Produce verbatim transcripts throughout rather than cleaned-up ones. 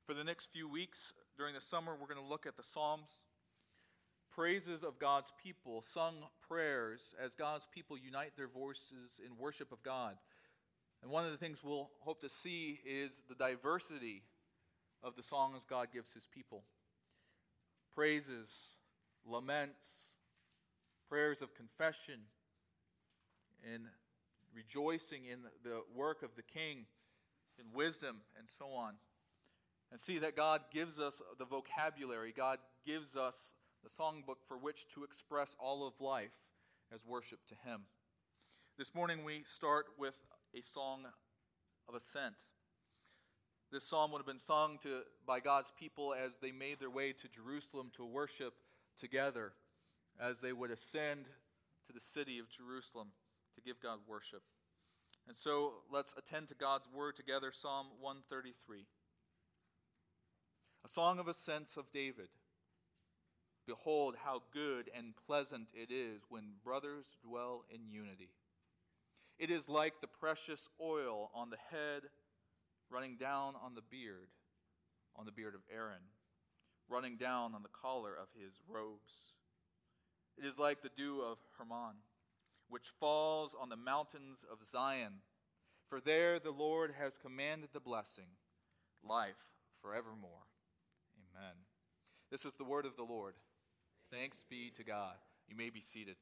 For the next few weeks during the summer, we're going to look at the Psalms, praises of God's people, sung prayers as God's people unite their voices in worship of God. And one of the things we'll hope to see is the diversity of the songs God gives his people. Praises, laments, prayers of confession, and rejoicing in the work of the King, in wisdom, and so on. And see that God gives us the vocabulary, God gives us the songbook for which to express all of life as worship to him. This morning we start with a song of ascent. This psalm would have been sung to, by God's people as they made their way to Jerusalem to worship together, as they would ascend to the city of Jerusalem to give God worship. And so let's attend to God's word together, Psalm one thirty-three. A song of ascents of David. Behold, how good and pleasant it is when brothers dwell in unity. It is like the precious oil on the head, running down on the beard, on the beard of Aaron, running down on the collar of his robes. It is like the dew of Hermon, which falls on the mountains of Zion. For there the Lord has commanded the blessing, life forevermore. Amen. This is the word of the Lord. Thanks be to God. You may be seated.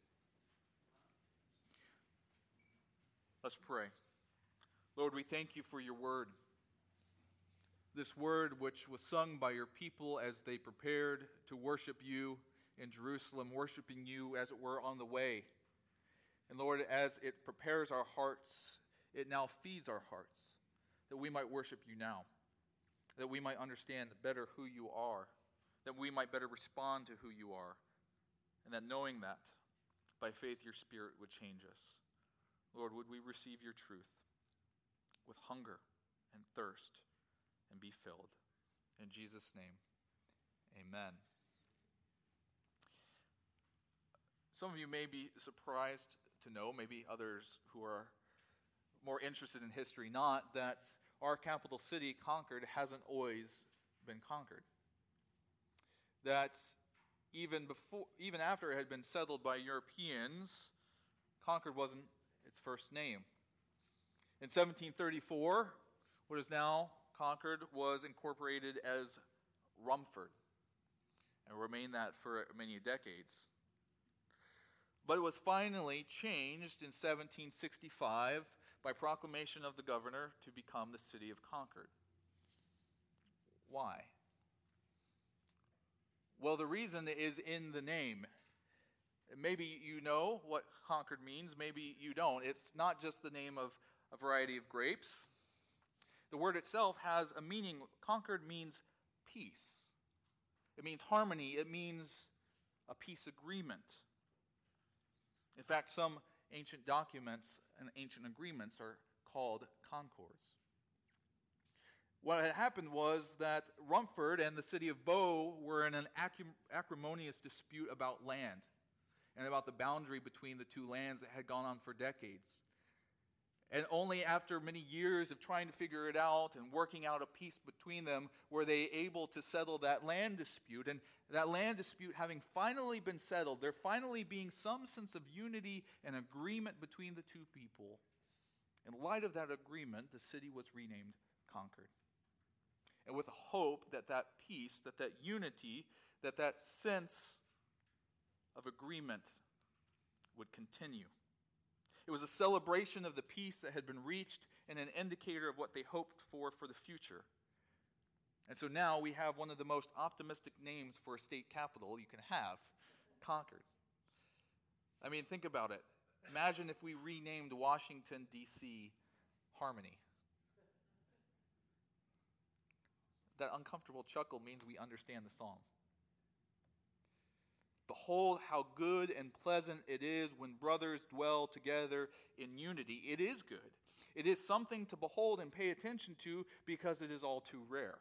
Let's pray. Lord, we thank you for your word. This word which was sung by your people as they prepared to worship you in Jerusalem, worshiping you as it were on the way. And Lord, as it prepares our hearts, it now feeds our hearts, that we might worship you now, that we might understand better who you are, that we might better respond to who you are, and that knowing that, by faith your Spirit would change us. Lord, would we receive your truth with hunger and thirst and be filled. In Jesus' name, amen. Some of you may be surprised to know, maybe others who are more interested in history not, that our capital city, Concord, hasn't always been conquered. That even before, even after it had been settled by Europeans, Concord wasn't its first name. In seventeen thirty-four, what is now Concord was incorporated as Rumford and remained that for many decades. But it was finally changed in seventeen sixty-five by proclamation of the governor to become the city of Concord. Why? Well, the reason is in the name. Maybe you know what Concord means, maybe you don't. It's not just the name of a variety of grapes. The word itself has a meaning. Concord means peace. It means harmony. It means a peace agreement. In fact, some ancient documents and ancient agreements are called concords. What had happened was that Rumford and the city of Bow were in an acrimonious dispute about land and about the boundary between the two lands that had gone on for decades. And only after many years of trying to figure it out and working out a peace between them were they able to settle that land dispute. And that land dispute having finally been settled, there finally being some sense of unity and agreement between the two people. In light of that agreement, the city was renamed Concord. And with a hope that that peace, that that unity, that that sense of agreement would continue. It was a celebration of the peace that had been reached and an indicator of what they hoped for for the future. And so now we have one of the most optimistic names for a state capital you can have, Concord. I mean, think about it. Imagine if we renamed Washington, D C Harmony. That uncomfortable chuckle means we understand the song. Behold, how good and pleasant it is when brothers dwell together in unity. It is good. It is something to behold and pay attention to because it is all too rare.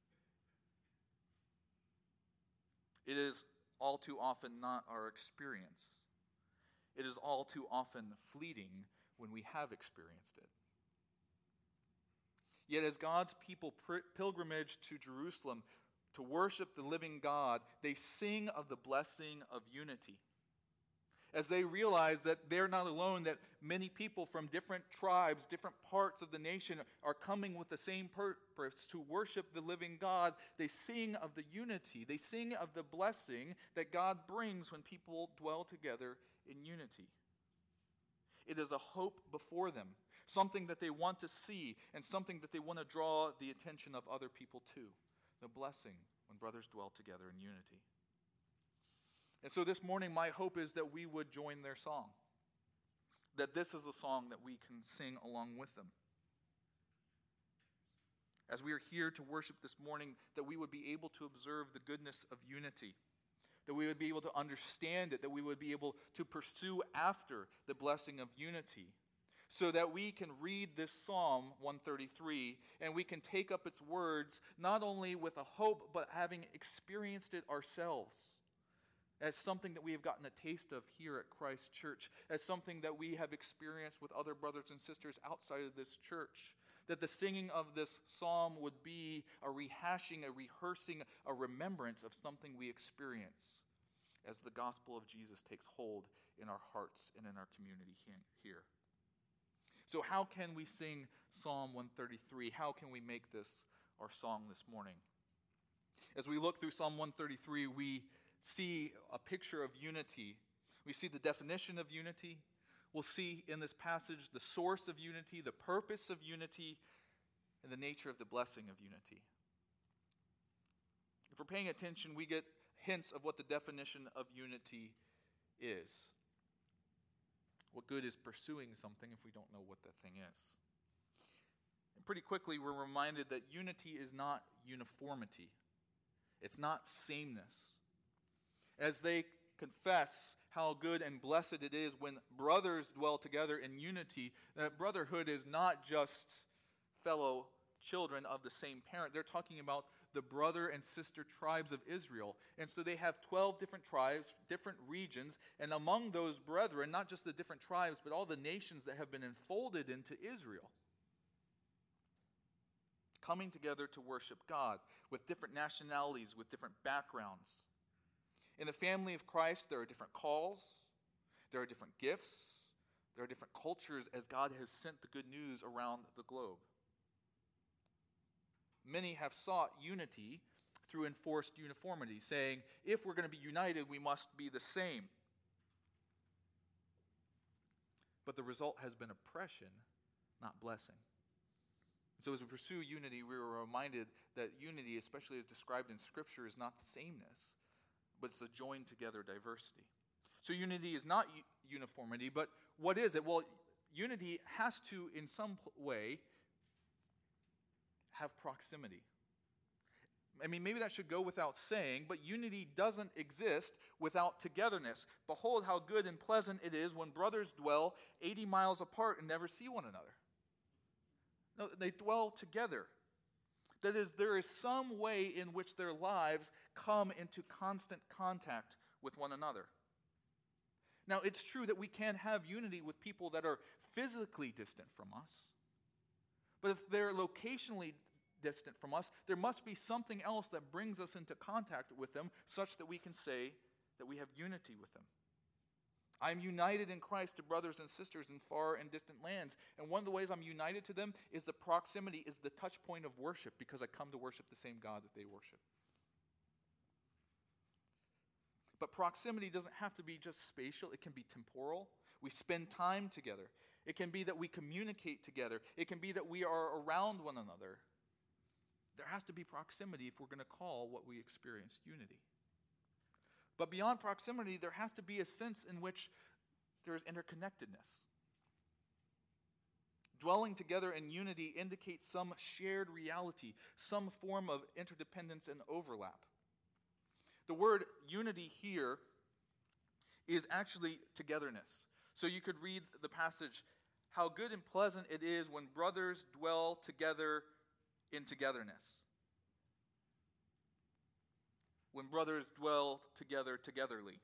It is all too often not our experience. It is all too often fleeting when we have experienced it. Yet as God's people pilgrimage to Jerusalem to worship the living God, they sing of the blessing of unity. As they realize that they're not alone, that many people from different tribes, different parts of the nation are coming with the same purpose to worship the living God, they sing of the unity. They sing of the blessing that God brings when people dwell together in unity. It is a hope before them, something that they want to see and something that they want to draw the attention of other people to. The blessing when brothers dwell together in unity. And so this morning, my hope is that we would join their song. That this is a song that we can sing along with them. As we are here to worship this morning, that we would be able to observe the goodness of unity. That we would be able to understand it. That we would be able to pursue after the blessing of unity. So that we can read this Psalm one thirty-three and we can take up its words not only with a hope, but having experienced it ourselves. As something that we have gotten a taste of here at Christ Church, as something that we have experienced with other brothers and sisters outside of this church, that the singing of this psalm would be a rehashing, a rehearsing, a remembrance of something we experience as the gospel of Jesus takes hold in our hearts and in our community here. So how can we sing Psalm one thirty-three? How can we make this our song this morning? As we look through Psalm one thirty-three, we see a picture of unity. We see the definition of unity. We'll see in this passage the source of unity, the purpose of unity, and the nature of the blessing of unity. If we're paying attention, we get hints of what the definition of unity is. What good is pursuing something if we don't know what that thing is? And pretty quickly, we're reminded that unity is not uniformity. It's not sameness. As they confess how good and blessed it is when brothers dwell together in unity, that brotherhood is not just fellow children of the same parent. They're talking about the brother and sister tribes of Israel. And so they have twelve different tribes, different regions, and among those brethren, not just the different tribes, but all the nations that have been enfolded into Israel, coming together to worship God with different nationalities, with different backgrounds. In the family of Christ, there are different calls, there are different gifts, there are different cultures as God has sent the good news around the globe. Many have sought unity through enforced uniformity, saying, if we're going to be united, we must be the same. But the result has been oppression, not blessing. So as we pursue unity, we are reminded that unity, especially as described in Scripture, is not the sameness, but it's a joined together diversity. So unity is not u- uniformity, but what is it? Well, unity has to, in some way, have proximity. I mean, maybe that should go without saying, but unity doesn't exist without togetherness. Behold how good and pleasant it is when brothers dwell eighty miles apart and never see one another. No, they dwell together. That is, there is some way in which their lives come into constant contact with one another. Now, it's true that we can have unity with people that are physically distant from us. But if they're locationally distant from us, there must be something else that brings us into contact with them such that we can say that we have unity with them. I am united in Christ to brothers and sisters in far and distant lands. And one of the ways I'm united to them is the proximity, is the touch point of worship, because I come to worship the same God that they worship. But proximity doesn't have to be just spatial. It can be temporal. We spend time together. It can be that we communicate together. It can be that we are around one another. There has to be proximity if we're going to call what we experience unity. But beyond proximity, there has to be a sense in which there is interconnectedness. Dwelling together in unity indicates some shared reality, some form of interdependence and overlap. The word unity here is actually togetherness. So you could read the passage, how good and pleasant it is when brothers dwell together in togetherness. When brothers dwell together togetherly.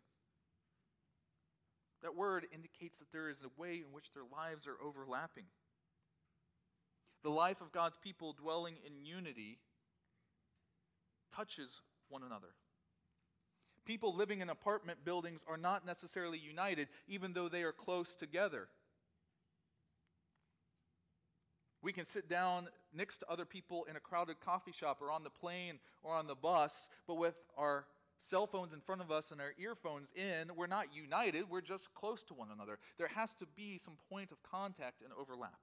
That word indicates that there is a way in which their lives are overlapping. The life of God's people dwelling in unity touches one another. People living in apartment buildings are not necessarily united, even though they are close together. We can sit down next to other people in a crowded coffee shop or on the plane or on the bus, but with our cell phones in front of us and our earphones in, we're not united, we're just close to one another. There has to be some point of contact and overlap.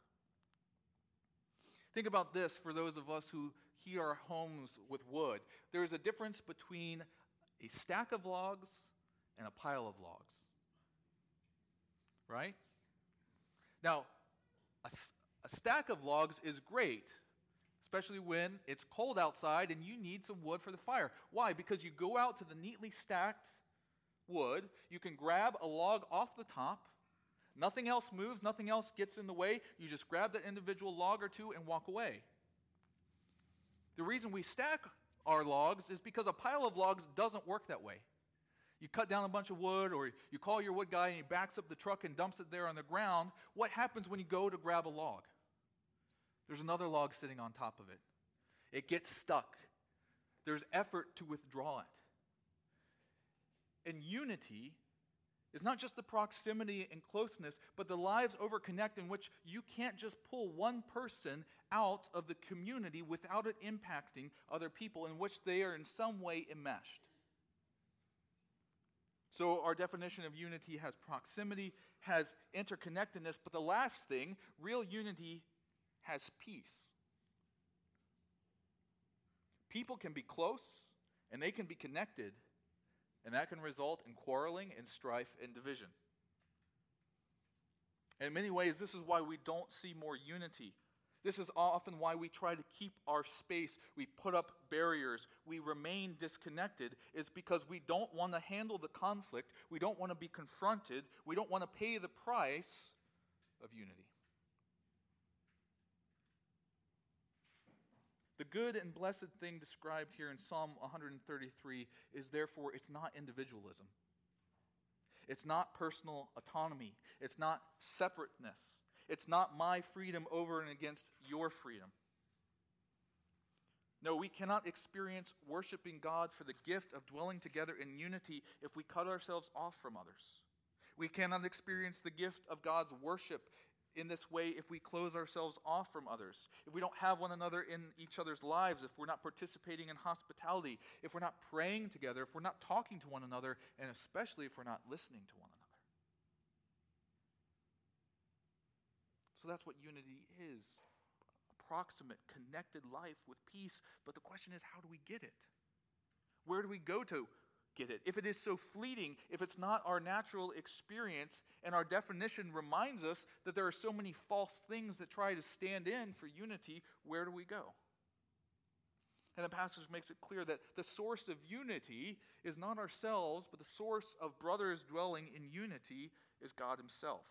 Think about this for those of us who heat our homes with wood. There is a difference between a stack of logs and a pile of logs. Right? Now, a, a stack of logs is great, especially when it's cold outside and you need some wood for the fire. Why? Because you go out to the neatly stacked wood, you can grab a log off the top, nothing else moves, nothing else gets in the way, you just grab that individual log or two and walk away. The reason we stack our logs is because a pile of logs doesn't work that way. You cut down a bunch of wood, or you call your wood guy and he backs up the truck and dumps it there on the ground. What happens when you go to grab a log? There's another log sitting on top of it. It gets stuck. There's effort to withdraw it. And unity is not just the proximity and closeness, but the lives overconnect in which you can't just pull one person out of the community without it impacting other people, in which they are in some way enmeshed. So our definition of unity has proximity, has interconnectedness, but the last thing, real unity has peace. People can be close and they can be connected, and that can result in quarreling and strife and division. In many ways, this is why we don't see more unity. This is often why we try to keep our space. We put up barriers. We remain disconnected. It's because we don't want to handle the conflict. We don't want to be confronted. We don't want to pay the price of unity. The good and blessed thing described here in Psalm one thirty-three is therefore it's not individualism. It's not personal autonomy. It's not separateness. It's not my freedom over and against your freedom. No, we cannot experience worshiping God for the gift of dwelling together in unity if we cut ourselves off from others. We cannot experience the gift of God's worship in this way if we close ourselves off from others, if we don't have one another in each other's lives, if we're not participating in hospitality, if we're not praying together, if we're not talking to one another, and especially if we're not listening to one another. So that's what unity is. A proximate, connected life with peace. But the question is, how do we get it? Where do we go to get it? If it is so fleeting, if it's not our natural experience, and our definition reminds us that there are so many false things that try to stand in for unity, where do we go? And the passage makes it clear that the source of unity is not ourselves, but the source of brothers dwelling in unity is God himself.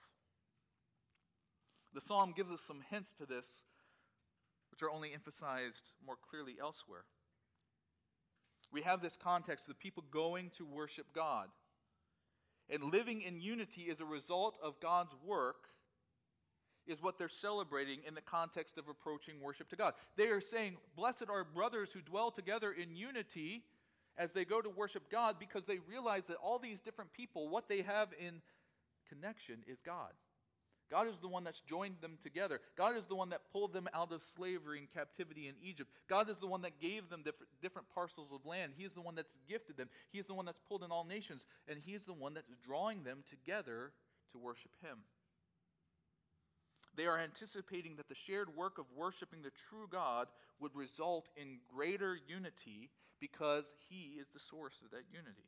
The psalm gives us some hints to this, which are only emphasized more clearly elsewhere. We have this context of the people going to worship God. And living in unity as a result of God's work is what they're celebrating in the context of approaching worship to God. They are saying, blessed are brothers who dwell together in unity as they go to worship God, because they realize that all these different people, what they have in connection is God. God is the one that's joined them together. God is the one that pulled them out of slavery and captivity in Egypt. God is the one that gave them different, different parcels of land. He is the one that's gifted them. He is the one that's pulled in all nations. And he is the one that's drawing them together to worship him. They are anticipating that the shared work of worshiping the true God would result in greater unity because he is the source of that unity.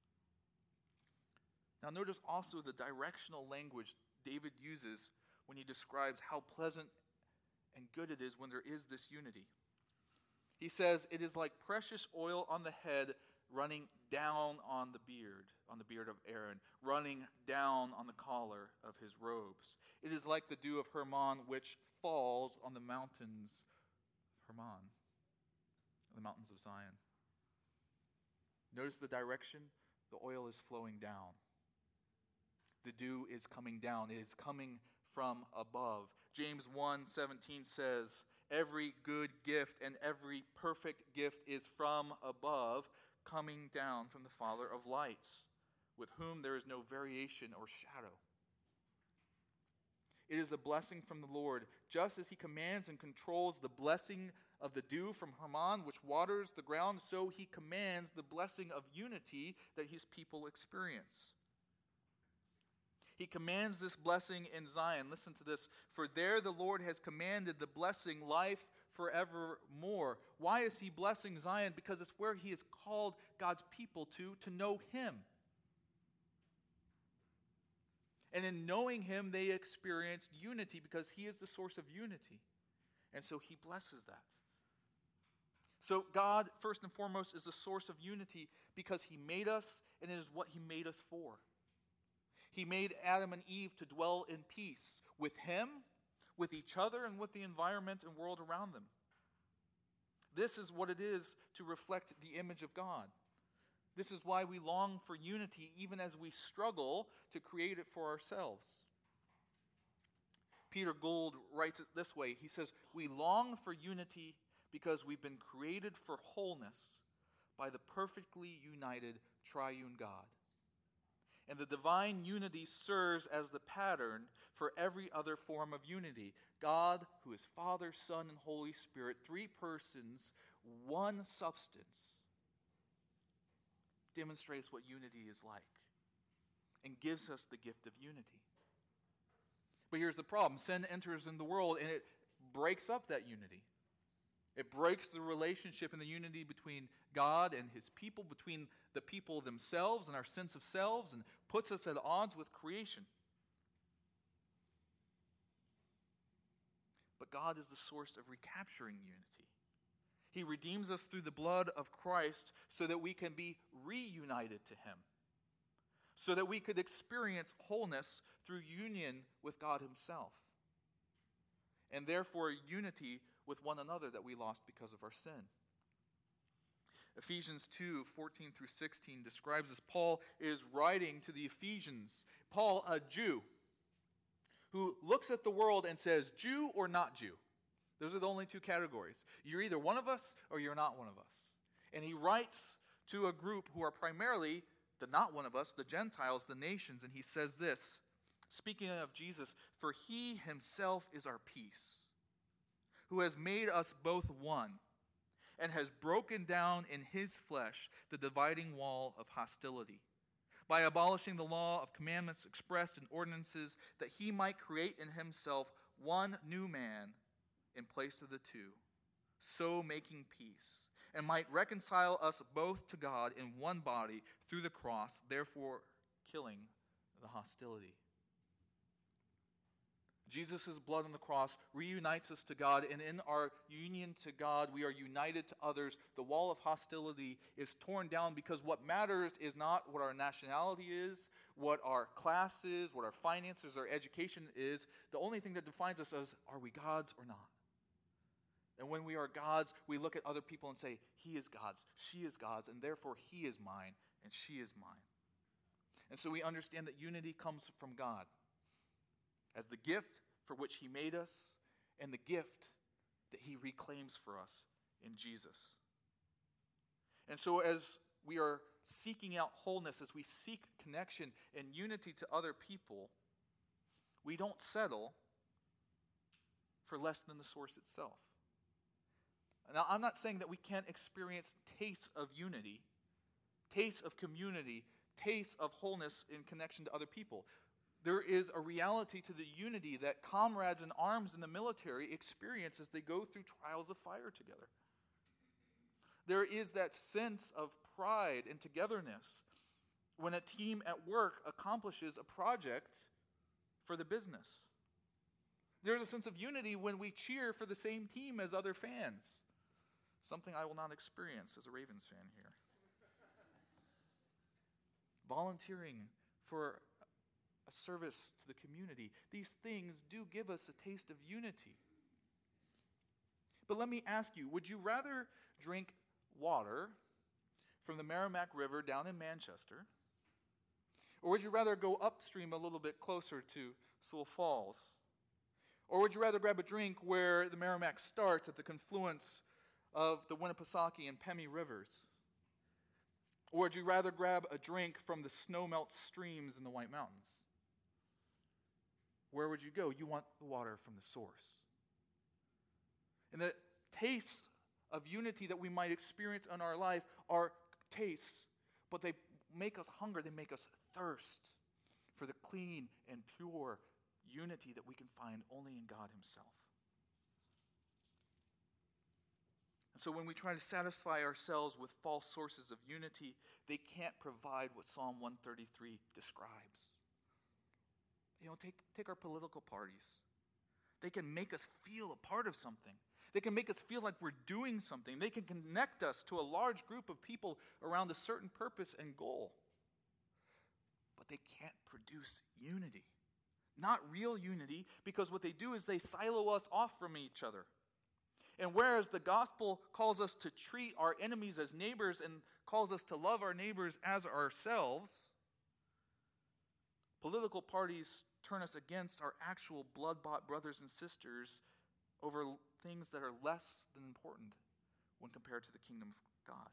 Now notice also the directional language David uses when he describes how pleasant and good it is when there is this unity. He says, it is like precious oil on the head running down on the beard, on the beard of Aaron, running down on the collar of his robes. It is like the dew of Hermon which falls on the mountains of Hermon, the mountains of Zion. Notice the direction. The oil is flowing down. The dew is coming down. It is coming from above. James one seventeen says, Every good gift and every perfect gift is from above, coming down from the Father of lights, with whom there is no variation or shadow. It is a blessing from the Lord, just as he commands and controls the blessing of the dew from Hermon, which waters the ground, so he commands the blessing of unity that his people experience. He commands this blessing in Zion. Listen to this. For there the Lord has commanded the blessing, life forevermore. Why is he blessing Zion? Because it's where he has called God's people to, to know him. And in knowing him, they experienced unity because he is the source of unity. And so he blesses that. So God, first and foremost, is the source of unity because he made us, and it is what he made us for. He made Adam and Eve to dwell in peace with him, with each other, and with the environment and world around them. This is what it is to reflect the image of God. This is why we long for unity even as we struggle to create it for ourselves. Peter Gould writes it this way. He says, "We long for unity because we've been created for wholeness by the perfectly united triune God. And the divine unity serves as the pattern for every other form of unity. God, who is Father, Son, and Holy Spirit, three persons, one substance, demonstrates what unity is like and gives us the gift of unity. But here's the problem. Sin enters in the world and it breaks up that unity. It breaks the relationship and the unity between God and his people, between the people themselves and our sense of selves, and puts us at odds with creation. But God is the source of recapturing unity. He redeems us through the blood of Christ so that we can be reunited to him, so that we could experience wholeness through union with God himself, and therefore unity with one another that we lost because of our sin. Ephesians two, fourteen through sixteen describes this. Paul is writing to the Ephesians. Paul, a Jew, who looks at the world and says, Jew or not Jew. Those are the only two categories. You're either one of us or you're not one of us. And he writes to a group who are primarily the not one of us, the Gentiles, the nations, and he says this, speaking of Jesus, "For he himself is our peace, who has made us both one, and has broken down in his flesh the dividing wall of hostility, by abolishing the law of commandments expressed in ordinances, that he might create in himself one new man in place of the two, so making peace, and might reconcile us both to God in one body through the cross, therefore killing the hostility." Jesus' blood on the cross reunites us to God, and in our union to God, we are united to others. The wall of hostility is torn down because what matters is not what our nationality is, what our class is, what our finances, our education is. The only thing that defines us is, are we God's or not? And when we are God's, we look at other people and say, he is God's, she is God's, and therefore he is mine, and she is mine. And so we understand that unity comes from God as the gift for which he made us, and the gift that he reclaims for us in Jesus. And so as we are seeking out wholeness, as we seek connection and unity to other people, we don't settle for less than the source itself. Now, I'm not saying that we can't experience tastes of unity, tastes of community, tastes of wholeness in connection to other people. There is a reality to the unity that comrades in arms in the military experience as they go through trials of fire together. There is that sense of pride and togetherness when a team at work accomplishes a project for the business. There's a sense of unity when we cheer for the same team as other fans, something I will not experience as a Ravens fan here. Volunteering for a service to the community. These things do give us a taste of unity. But let me ask you, would you rather drink water from the Merrimack River down in Manchester, or would you rather go upstream a little bit closer to Sioux Falls? Or would you rather grab a drink where the Merrimack starts at the confluence of the Winnipesaukee and Pemmy rivers? Or would you rather grab a drink from the snowmelt streams in the White Mountains? Where would you go? You want the water from the source. And the tastes of unity that we might experience in our life are tastes, but they make us hunger, they make us thirst for the clean and pure unity that we can find only in God himself. And so when we try to satisfy ourselves with false sources of unity, they can't provide what Psalm one thirty-three describes. You know, take, take our political parties. They can make us feel a part of something. They can make us feel like we're doing something. They can connect us to a large group of people around a certain purpose and goal. But they can't produce unity. Not real unity, because what they do is they silo us off from each other. And whereas the gospel calls us to treat our enemies as neighbors and calls us to love our neighbors as ourselves, political parties turn us against our actual blood-bought brothers and sisters over things that are less than important when compared to the kingdom of God.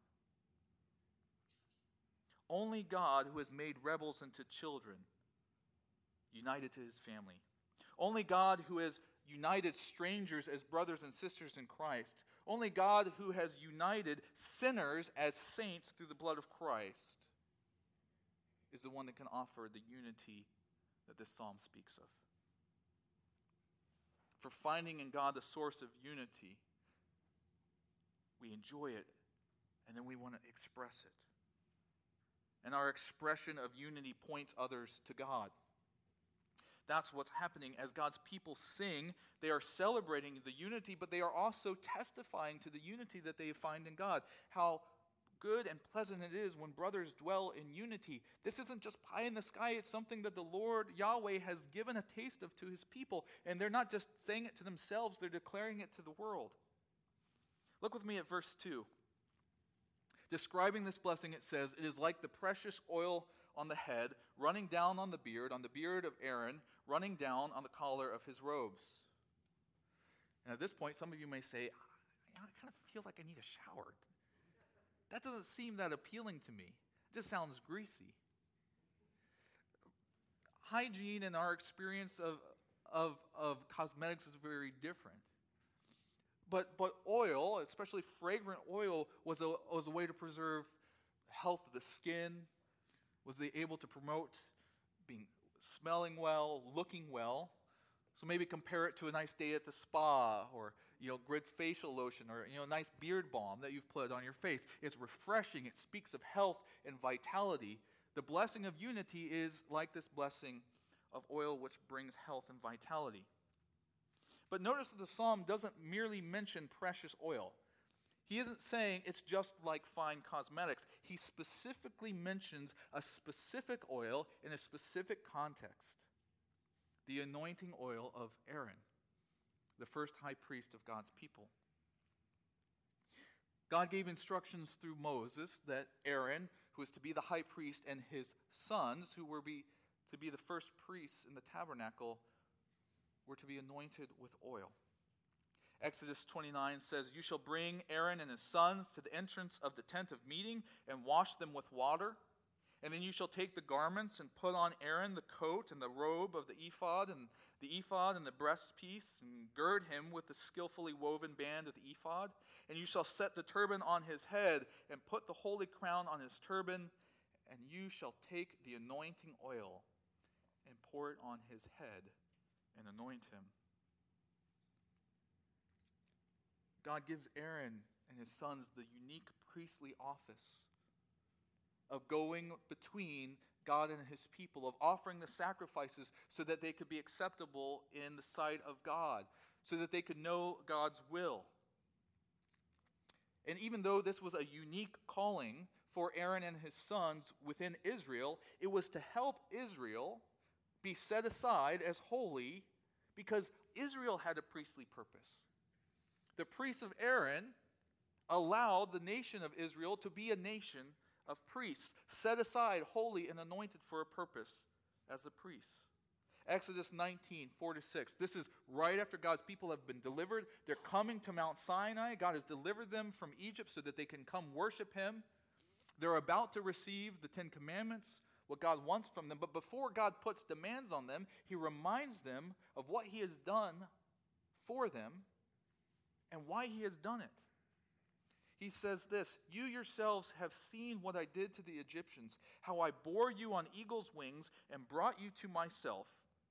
Only God, who has made rebels into children, united to his family. Only God, who has united strangers as brothers and sisters in Christ. Only God, who has united sinners as saints through the blood of Christ, is the one that can offer the unity that this psalm speaks of. For finding in God the source of unity, we enjoy it, and then we want to express it. And our expression of unity points others to God. That's what's happening as God's people sing. They are celebrating the unity, but they are also testifying to the unity that they find in God. How good and pleasant it is when brothers dwell in unity. This isn't just pie in the sky. It's something that the Lord Yahweh has given a taste of to his people. And they're not just saying it to themselves, they're declaring it to the world. Look with me at verse two. Describing this blessing, it says, "It is like the precious oil on the head, running down on the beard, on the beard of Aaron, running down on the collar of his robes." And at this point, some of you may say, I kind of feel like I need a shower. That doesn't seem that appealing to me. It just sounds greasy. Hygiene and our experience of, of, of cosmetics is very different. But but oil, especially fragrant oil, was a, was a way to preserve health of the skin, was they able to promote being smelling well, looking well. So maybe compare it to a nice day at the spa, or you know, grid facial lotion, or you know, a nice beard balm that you've put on your face. It's refreshing. It speaks of health and vitality. The blessing of unity is like this blessing of oil, which brings health and vitality. But notice that the psalm doesn't merely mention precious oil. He isn't saying it's just like fine cosmetics. He specifically mentions a specific oil in a specific context. The anointing oil of Aaron, the first high priest of God's people. God gave instructions through Moses that Aaron, who is to be the high priest, and his sons, who were be, to be the first priests in the tabernacle, were to be anointed with oil. Exodus twenty-nine says, "You shall bring Aaron and his sons to the entrance of the tent of meeting and wash them with water. And then you shall take the garments and put on Aaron the coat and the robe of the ephod and the ephod and the breastpiece, and gird him with the skillfully woven band of the ephod. And you shall set the turban on his head and put the holy crown on his turban. And you shall take the anointing oil and pour it on his head and anoint him." God gives Aaron and his sons the unique priestly office of going between God and his people, of offering the sacrifices so that they could be acceptable in the sight of God, so that they could know God's will. And even though this was a unique calling for Aaron and his sons within Israel, it was to help Israel be set aside as holy because Israel had a priestly purpose. The priests of Aaron allowed the nation of Israel to be a nation of priests, set aside, holy, and anointed for a purpose as the priests. Exodus nineteen, four to six. This is right after God's people have been delivered. They're coming to Mount Sinai. God has delivered them from Egypt so that they can come worship him. They're about to receive the Ten Commandments, what God wants from them. But before God puts demands on them, he reminds them of what he has done for them and why he has done it. He says this, "You yourselves have seen what I did to the Egyptians, how I bore you on eagle's wings and brought you to myself."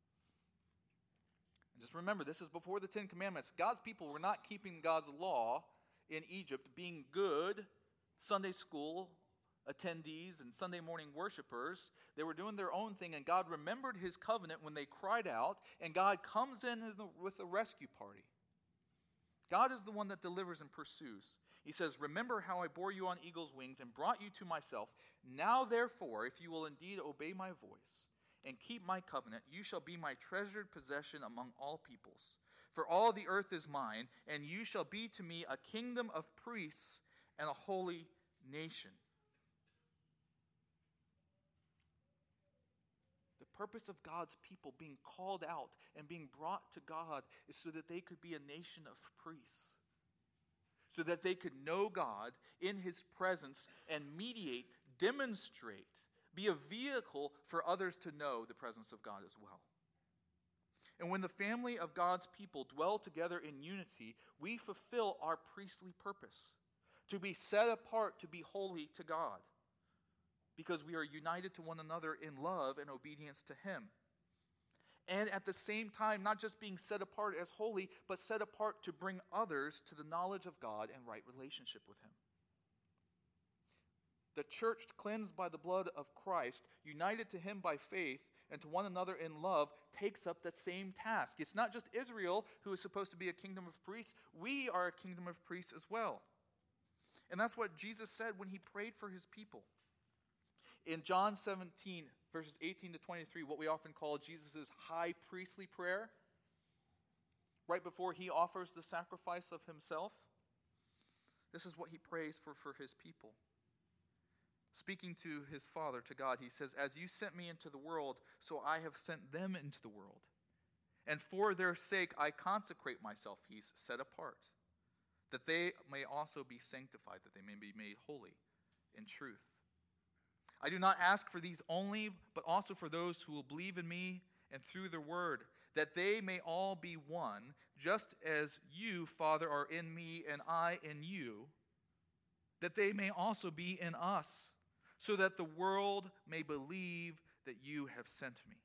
And just remember, this is before the Ten Commandments. God's people were not keeping God's law in Egypt, being good Sunday school attendees and Sunday morning worshipers. They were doing their own thing, and God remembered his covenant when they cried out, and God comes in with a rescue party. God is the one that delivers and pursues. He says, "Remember how I bore you on eagle's wings and brought you to myself. Now therefore, if you will indeed obey my voice and keep my covenant, you shall be my treasured possession among all peoples. For all the earth is mine, and you shall be to me a kingdom of priests and a holy nation." The purpose of God's people being called out and being brought to God is so that they could be a nation of priests, so that they could know God in his presence and mediate, demonstrate, be a vehicle for others to know the presence of God as well. And when the family of God's people dwell together in unity, we fulfill our priestly purpose, to be set apart to be holy to God, because we are united to one another in love and obedience to him. And at the same time, not just being set apart as holy, but set apart to bring others to the knowledge of God and right relationship with him. The church, cleansed by the blood of Christ, united to him by faith and to one another in love, takes up the same task. It's not just Israel who is supposed to be a kingdom of priests. We are a kingdom of priests as well. And that's what Jesus said when he prayed for his people. In John seventeen, verses eighteen to twenty-three, what we often call Jesus' high priestly prayer, right before he offers the sacrifice of himself, this is what he prays for for his people. Speaking to his Father, to God, he says, "As you sent me into the world, so I have sent them into the world. And for their sake I consecrate myself," he's set apart, "that they may also be sanctified, that they may be made holy in truth. I do not ask for these only, but also for those who will believe in me and through their word, that they may all be one, just as you, Father, are in me and I in you, that they may also be in us, so that the world may believe that you have sent me.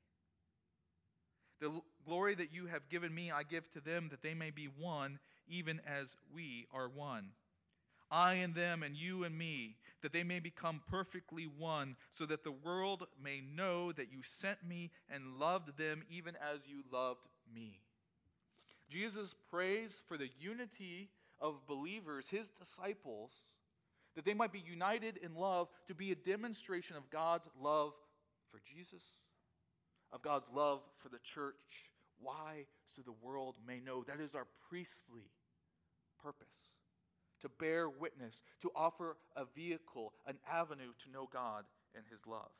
The glory that you have given me I give to them, that they may be one, even as we are one. I and them and you and me, that they may become perfectly one, so that the world may know that you sent me and loved them even as you loved me." Jesus prays for the unity of believers, his disciples, that they might be united in love to be a demonstration of God's love for Jesus, of God's love for the church. Why? So the world may know. That is our priestly purpose. To bear witness, to offer a vehicle, an avenue to know God and his love.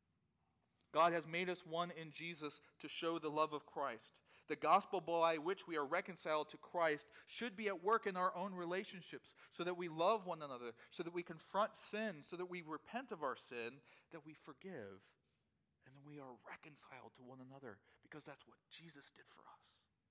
God has made us one in Jesus to show the love of Christ. The gospel by which we are reconciled to Christ should be at work in our own relationships, so that we love one another, so that we confront sin, so that we repent of our sin, that we forgive, and then we are reconciled to one another, because that's what Jesus did for us.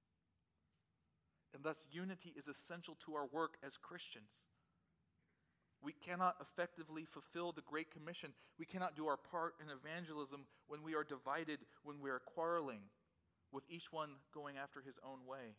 And thus, unity is essential to our work as Christians. We cannot effectively fulfill the Great Commission. We cannot do our part in evangelism when we are divided, when we are quarreling, with each one going after his own way.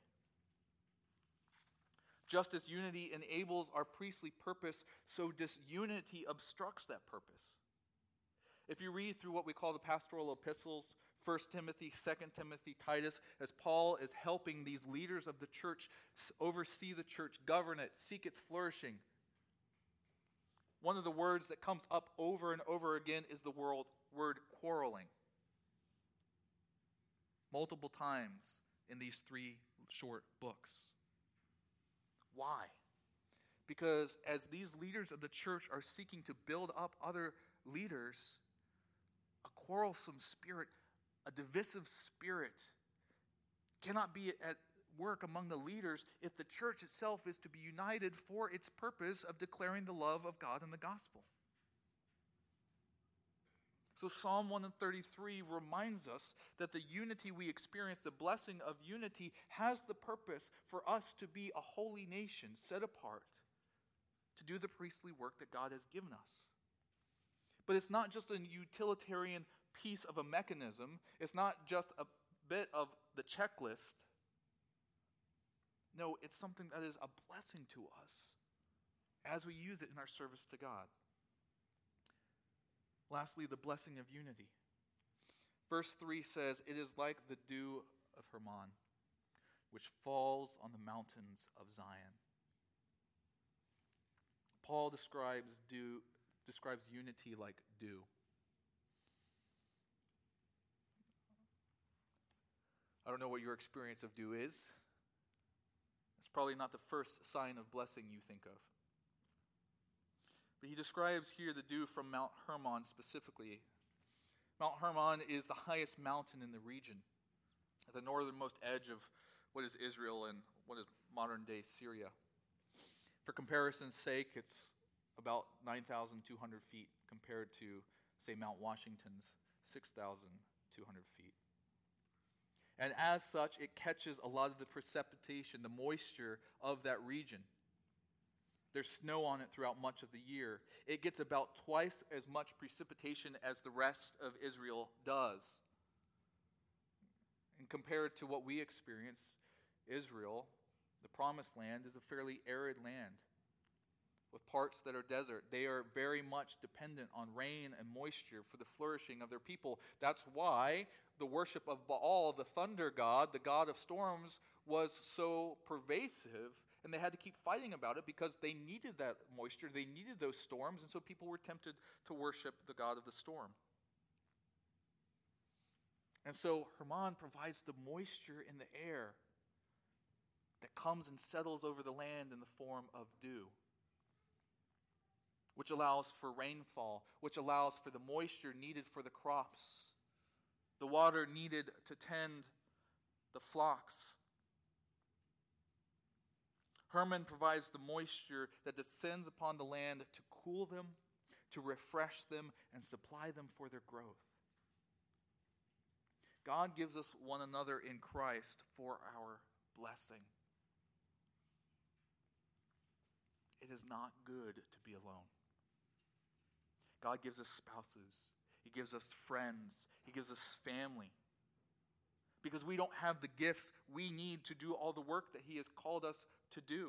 Just as unity enables our priestly purpose, so disunity obstructs that purpose. If you read through what we call the pastoral epistles, First Timothy, Second Timothy, Titus, as Paul is helping these leaders of the church oversee the church, govern it, seek its flourishing, one of the words that comes up over and over again is the word, word quarreling. Multiple times in these three short books. Why? Because as these leaders of the church are seeking to build up other leaders, a quarrelsome spirit A divisive spirit cannot be at work among the leaders if the church itself is to be united for its purpose of declaring the love of God and the gospel. So Psalm one thirty-three reminds us that the unity we experience, the blessing of unity, has the purpose for us to be a holy nation set apart to do the priestly work that God has given us. But it's not just a utilitarian piece of a mechanism. It's not just a bit of the checklist. No, it's something that is a blessing to us as we use it in our service to God. Lastly, the blessing of unity. Verse three says, "It is like the dew of Hermon, which falls on the mountains of Zion." Paul describes dew, describes unity like dew. I don't know what your experience of dew is. It's probably not the first sign of blessing you think of. But he describes here the dew from Mount Hermon specifically. Mount Hermon is the highest mountain in the region, at the northernmost edge of what is Israel and what is modern-day Syria. For comparison's sake, it's about nine thousand two hundred feet compared to, say, Mount Washington's six thousand two hundred feet. And as such, it catches a lot of the precipitation, the moisture of that region. There's snow on it throughout much of the year. It gets about twice as much precipitation as the rest of Israel does. And compared to what we experience, Israel, the promised land, is a fairly arid land with parts that are desert. They are very much dependent on rain and moisture for the flourishing of their people. That's why the worship of Baal, the thunder god, the god of storms, was so pervasive, and they had to keep fighting about it because they needed that moisture, they needed those storms, and so people were tempted to worship the god of the storm. And so Hermon provides the moisture in the air that comes and settles over the land in the form of dew, which allows for rainfall, which allows for the moisture needed for the crops, the water needed to tend the flocks. Hermon provides the moisture that descends upon the land to cool them, to refresh them, and supply them for their growth. God gives us one another in Christ for our blessing. It is not good to be alone. God gives us spouses. He gives us friends. He gives us family. Because we don't have the gifts we need to do all the work that He has called us to do.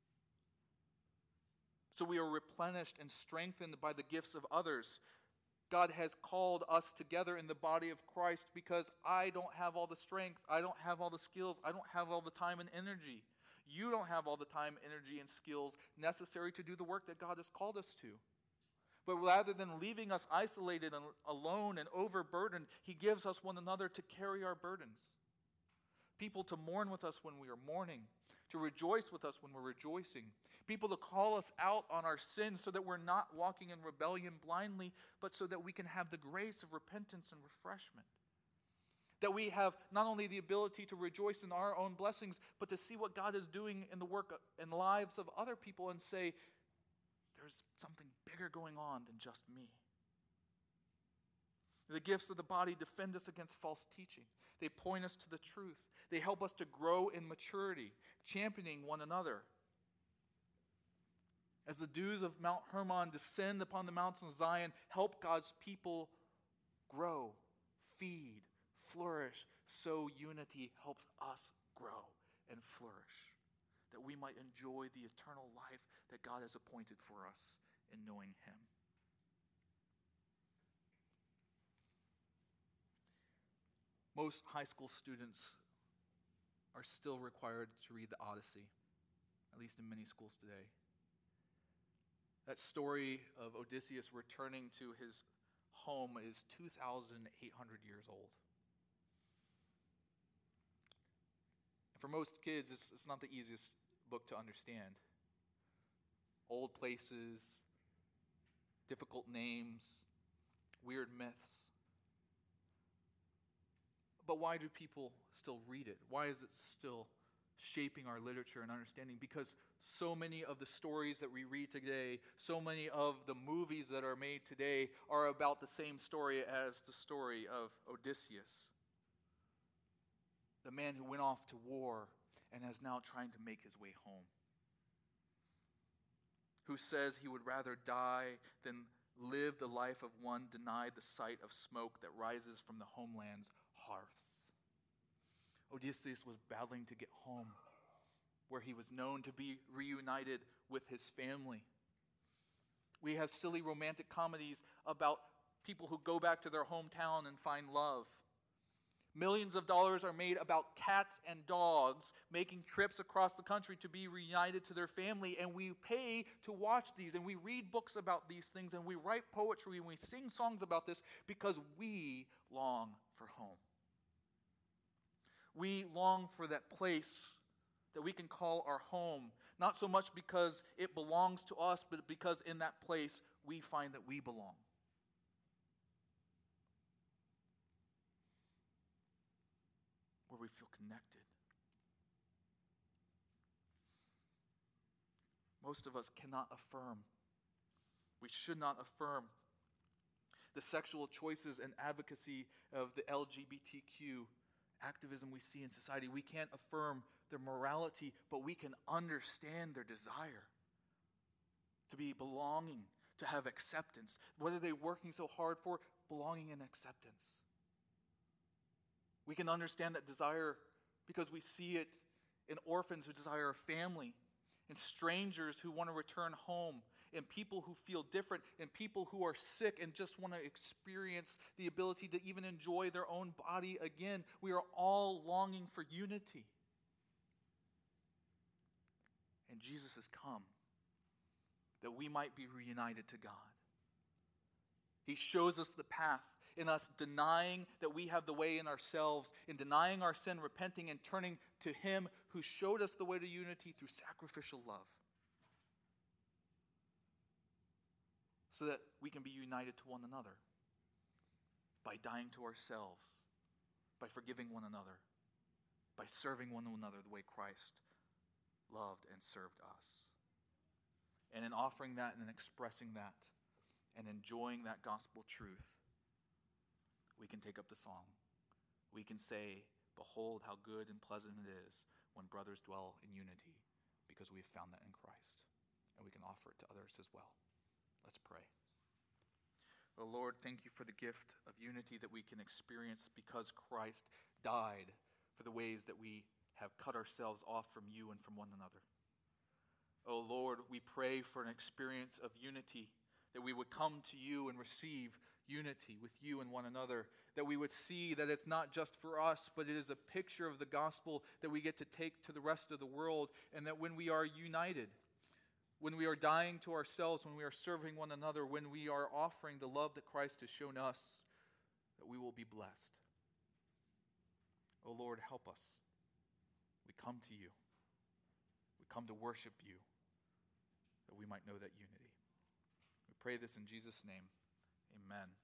So we are replenished and strengthened by the gifts of others. God has called us together in the body of Christ because I don't have all the strength. I don't have all the skills. I don't have all the time and energy. You don't have all the time, energy, and skills necessary to do the work that God has called us to. But rather than leaving us isolated and alone and overburdened, He gives us one another to carry our burdens. People to mourn with us when we are mourning, to rejoice with us when we're rejoicing. People to call us out on our sins so that we're not walking in rebellion blindly, but so that we can have the grace of repentance and refreshment. That we have not only the ability to rejoice in our own blessings, but to see what God is doing in the work and lives of other people and say, there's something bigger going on than just me. The gifts of the body defend us against false teaching. They point us to the truth. They help us to grow in maturity, championing one another. As the dews of Mount Hermon descend upon the mountains of Zion, help God's people grow, feed, flourish, so unity helps us grow and flourish, that we might enjoy the eternal life that God has appointed for us in knowing Him. Most high school students are still required to read the Odyssey, at least in many schools today. That story of Odysseus returning to his home is two thousand eight hundred years old. And for most kids, it's, it's not the easiest book to understand. Old places, difficult names, weird myths. But why do people still read it? Why is it still shaping our literature and understanding? Because so many of the stories that we read today, so many of the movies that are made today are about the same story as the story of Odysseus, the man who went off to war and is now trying to make his way home, who says he would rather die than live the life of one denied the sight of smoke that rises from the homeland's hearths. Odysseus was battling to get home, where he was known to be reunited with his family. We have silly romantic comedies about people who go back to their hometown and find love. Millions of dollars are made about cats and dogs making trips across the country to be reunited to their family, and we pay to watch these, and we read books about these things, and we write poetry, and we sing songs about this because we long for home. We long for that place that we can call our home, not so much because it belongs to us, but because in that place we find that we belong. Where we feel connected. Most of us cannot affirm, we should not affirm the sexual choices and advocacy of the L G B T Q activism we see in society. We can't affirm their morality, but we can understand their desire to be belonging, to have acceptance. What are they working so hard for? Belonging and acceptance. We can understand that desire because we see it in orphans who desire a family, in strangers who want to return home, in people who feel different, in people who are sick and just want to experience the ability to even enjoy their own body again. We are all longing for unity. And Jesus has come that we might be reunited to God. He shows us the path. In us denying that we have the way in ourselves, in denying our sin, repenting, and turning to Him who showed us the way to unity through sacrificial love. So that we can be united to one another by dying to ourselves, by forgiving one another, by serving one another the way Christ loved and served us. And in offering that and expressing that and enjoying that gospel truth, we can take up the song. We can say, "Behold how good and pleasant it is when brothers dwell in unity," because we have found that in Christ. And we can offer it to others as well. Let's pray. Oh Lord, thank you for the gift of unity that we can experience because Christ died for the ways that we have cut ourselves off from you and from one another. Oh Lord, we pray for an experience of unity, that we would come to you and receive unity with you and one another, that we would see that it's not just for us, but it is a picture of the gospel that we get to take to the rest of the world, and that when we are united, when we are dying to ourselves, when we are serving one another, when we are offering the love that Christ has shown us, that we will be blessed. Oh Lord, help us. We come to you. We come to worship you, that we might know that unity. We pray this in Jesus' name. Amen.